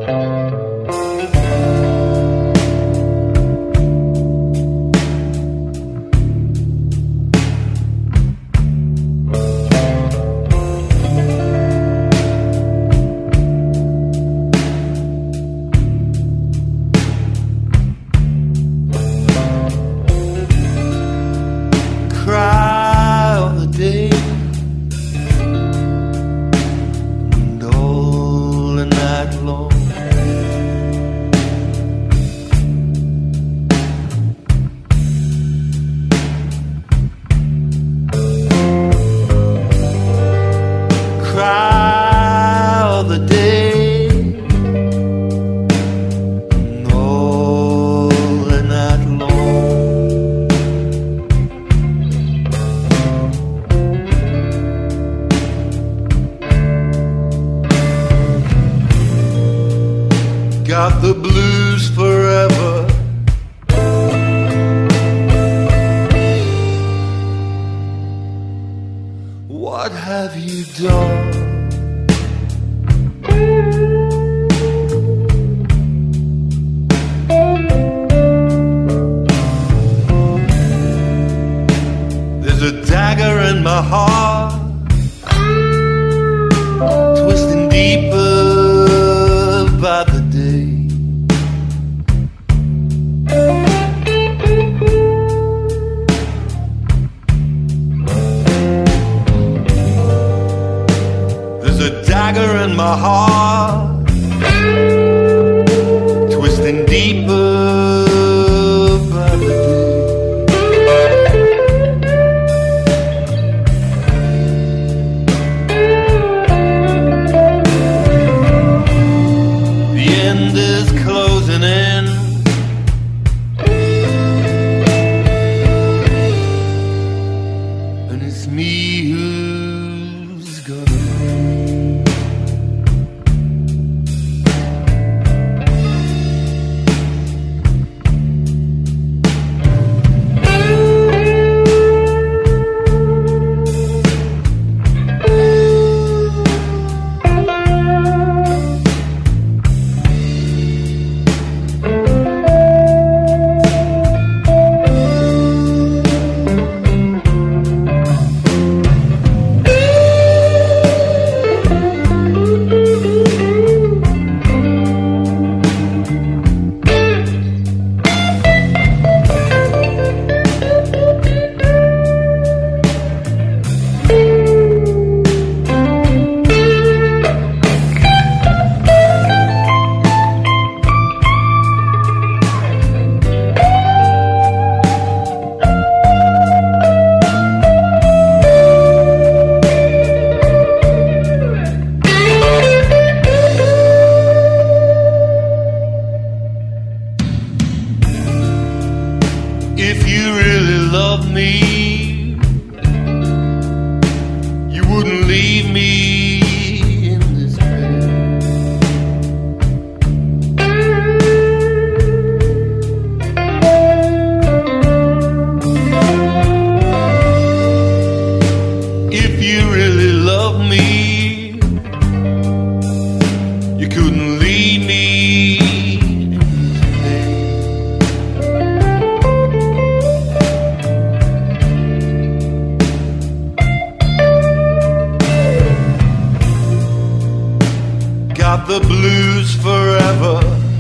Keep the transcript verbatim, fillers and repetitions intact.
Got the blues forever. What have you done? There's a dagger in my heart, twisting deeper by the day. There's a dagger in my heart, twisting deeper by the day. The end is closing in, and it's me who's gonna if you really love me, you wouldn't leave me in this bed. If you really love me, you couldn't leave me. Got the blues forever.